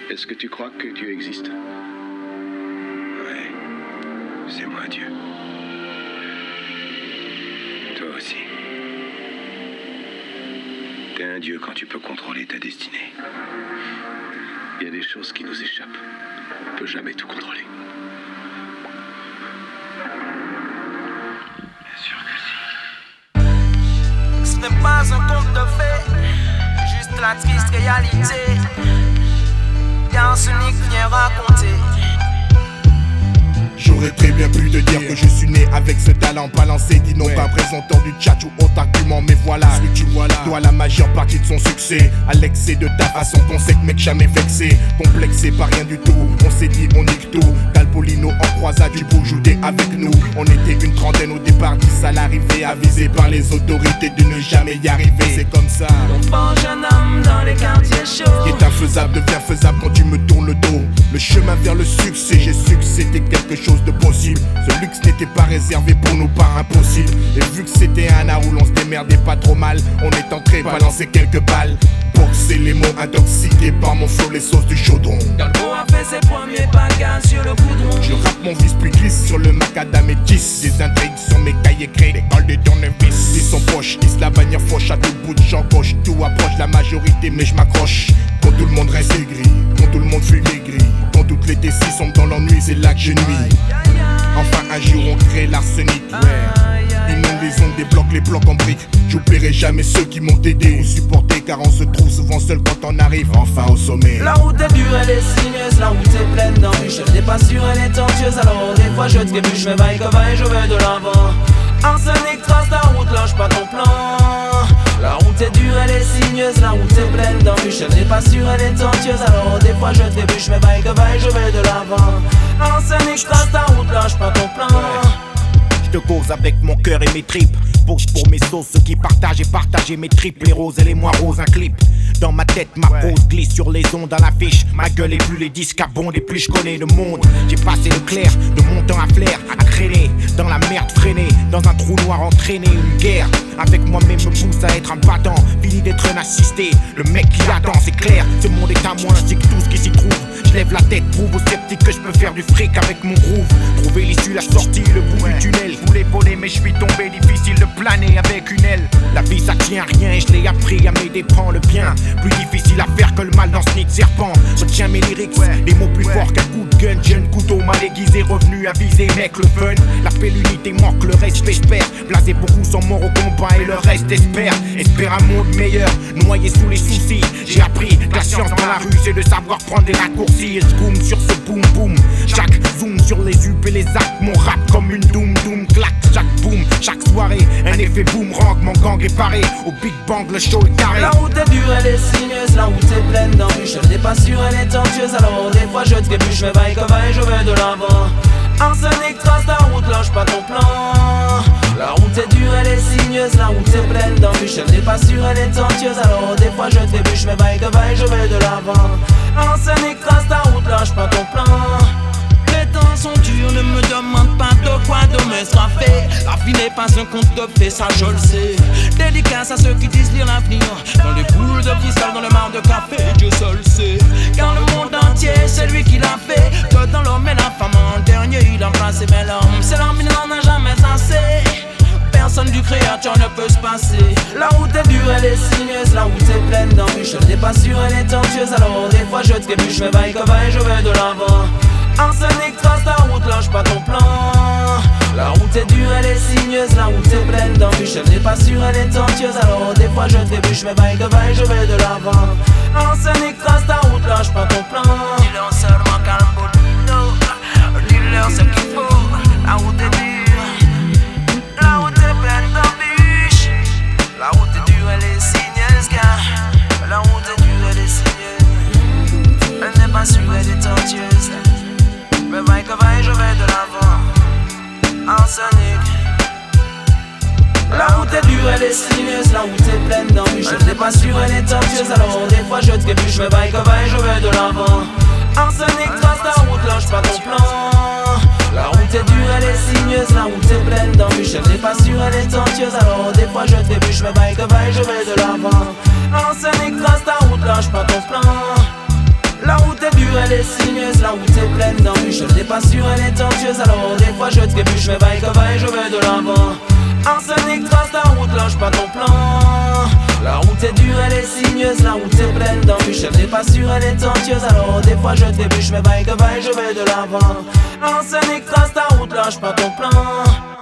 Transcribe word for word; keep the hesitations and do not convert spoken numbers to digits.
Est-ce que tu crois que Dieu existe? Ouais, c'est moi Dieu. Toi aussi. T'es un Dieu quand tu peux contrôler ta destinée. Il y a des choses qui nous échappent. On ne peut jamais tout contrôler. Bien sûr que si. Ce n'est pas un conte de fées, juste la triste réalité qu'un Sonic vient raconter. J'aurais très bien pu te dire que je suis né avec ce talent balancé, dit non qu'un présentant du tchatch ou autre argument, mais voilà ce que tu vois là doit la majeure partie de son succès à l'excès de ta façon qu'on sait que mec jamais vexé, complexé par rien du tout, on s'est dit on nique tout, Calpolino en croisade du beau jouer avec nous, on était une trentaine au départ, dix à l'arrivée, avisé par les autorités de ne jamais y arriver, c'est comme ça. On forge un homme dans les quartiers chauds. Ce qui est infaisable devient faisable quand tu me tournes le dos. Le chemin vers le succès, j'ai su que c'était quelque chose de possible. Ce luxe n'était pas réservé pour nous, pas impossible. Et vu que c'était un art où l'on se démerdait pas trop mal, on est entré balancer quelques balles. Boxer les mots intoxiqués par mon flow, les sauces du chaudron. Calpo a fait ses premiers bagages sur le goudron. Je rappe mon vice puis glisse sur le macadam et tisse des intrigues sur mes cahiers créés, l'école de tournevis. Ils sont poches, hisse la bannière fauche à tout bout de champ gauche. Tout approche la majorité mais je m'accroche. Quand tout le monde reste aigri, quand tout le monde fuit maigri, quand toutes les décis sont dans l'ennui, c'est là que je nuis. Enfin un jour on crée l'arsenic, ouais. Inonde les ondes, débloque les blocs en briques. J'oublierai jamais ceux qui m'ont aidé ou supporté, car on se trouve souvent seul quand on arrive enfin au sommet. La route est dure, elle est sinueuse, la route est pleine d'embûches. Elle n'est pas sûre, elle est tortueuse, alors des fois je trébuche, je vais vaille que vaille, je vais de l'avant. Arsenic trace ta route, lâche pas ton plan. La route est dure, elle est sinueuse, la route est pleine d'embûches. Elle n'est pas sûre, elle est tortueuse, alors des fois je trébuche, mais vaille que vaille, je vais de l'avant. Arsenic trace ta route, lâche pas ton plan. Je te cause avec mon cœur et mes tripes. Bouge pour mes sauces, ceux qui partagent et partagent mes tripes. Les roses et les moins roses, un clip. Dans ma tête, ma pose glisse sur les ondes à l'affiche. Ma gueule est plus les disques abondent et plus je connais le monde. J'ai passé le clair, de mon temps à flair, à traîner dans la merde freinée, dans un trou noir entraîné. Une guerre avec moi-même me pousse à être un battant. Fini d'être un assisté, le mec qui attend, c'est clair. Ce monde est à moi ainsi que tout ce qui s'y trouve. Je lève la tête, prouve aux sceptiques que je peux faire du fric avec mon groove. Trouver l'issue, la sortie, le bout du tunnel. Je voulais voler mais je suis tombé, difficile de planer avec une aile. La vie ça tient à rien, je l'ai appris à mes dépens. Le bien, plus difficile à faire que le mal dans ce nid de serpent. Retiens mes lyrics, des mots plus forts qu'un coup de gun. Jeune couteau mal aiguisé, revenu à viser, mec le fun. L'appel l'unité manque, le respect j'espère. Blasé beaucoup sont morts au combat et le reste espère. Espère un monde meilleur, noyé sous les soucis. J'ai appris que la science dans la rue c'est de savoir prendre des raccourcis. Et je boom sur ce boom boom. Chaque zoom sur les up et les actes. Mon rap comme une doom doom clac. Chaque boom, chaque soirée, un effet boomerang. Mon gang est paré, au Big Bang le show est carré. La route est dure, elle est sinueuse, la route est pleine d'embûches. Elle n'est pas sûre, elle est tortueuse, alors des fois je trébuche. Je vais vaille que vaille, je vais de l'avant. Arsenic trace ta route, lâche pas ton plan. La route est dure, elle est sinueuse, la route est pleine d'embûches. Elle n'est pas sûre, elle est tortueuse, alors des fois je trébuche. Je vais vaille que vaille, je vais de l'avant. Arsenic trace ta route, lâche pas ton plan. Les temps sont durs, ne me demande pas de quoi demain sera fait. La vie n'est pas un conte de fées, ça je le sais. Dédicace à ceux qui disent lire l'avenir dans les boules de cristal, dans le mar de café, Dieu seul sait. Car le monde entier, c'est lui qui l'a fait. Que dans l'homme et la femme, en dernier il a placé. Mais l'homme, c'est l'homme, il n'en a jamais assez. Personne du créateur ne peut se passer. La route est dure, elle est sinueuse, la route est pleine d'embûches. Elle n'est pas sûre, elle est tortueuse, alors des fois je trébuche. Mais vaille que vaille, je vais de l'avant. Arsenic trace ta route, lâche pas ton plan. La route est dure, elle est sinueuse, la route est pleine d'embûches. Elle n'est pas sûre, elle est tortueuse, alors des fois je trébuche. Mais vaille que vaille, je vais de l'avant. Arsenic trace ta route, lâche pas ton plan. Dis-leur seulement Calpolino, dis-leur ce qu'il faut. La route est dure, la route est pleine d'embûches. La route est dure, elle est sinueuse, car la route est dure, elle est sinueuse. Elle n'est pas sûre, elle est tortueuse. Mais vaille que vaille, je vais de l'avant. Arsenic. La route est dure, elle est sinueuse, la route est pleine d'embûches. Elle n'est pas sûre, elle est tortueuse, alors des fois je trébuche. Mais vaille que vaille, je vais de l'avant. Arsenic trace ta route, lâche pas ton plan. La route est dure, elle est sinueuse, la route est pleine d'embûches. Elle n'est pas sûre, elle est tortueuse, alors des fois je trébuche. Mais vaille que vaille, je vais de l'avant. Arsenic trace ta route, lâche pas ton plan. La route est dure. d'embûches. Elle n'est pas sûre, elle est tortueuse, alors des fois je trébuche, mais vaille que vaille, je vais de l'avant. Arsenic, trace ta route, lâche pas ton plan. La route est dure, elle est sinueuse, la route est pleine d'embûches. Elle n'est pas sûre, elle est tortueuse, alors des fois je trébuche, mais vaille que vaille, je vais de l'avant. Arsenic, trace ta route, lâche pas ton plan.